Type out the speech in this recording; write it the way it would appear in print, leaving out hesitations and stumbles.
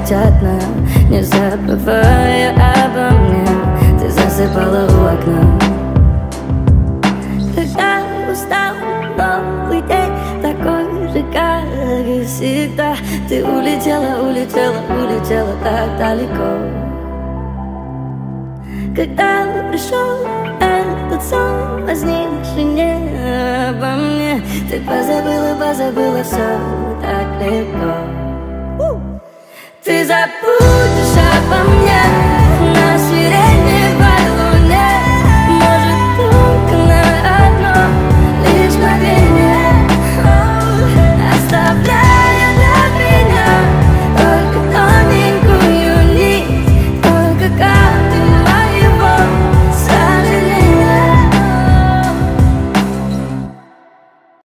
летят нам, не забывая обо мне. Ты засыпала у окна. Когда устал новый день, такой же, как и всегда, ты улетела, улетела, улетела так далеко. Когда пришел этот сон, возникший не обо мне, ты позабыла, позабыла все так легко. Ты забудешь обо мне.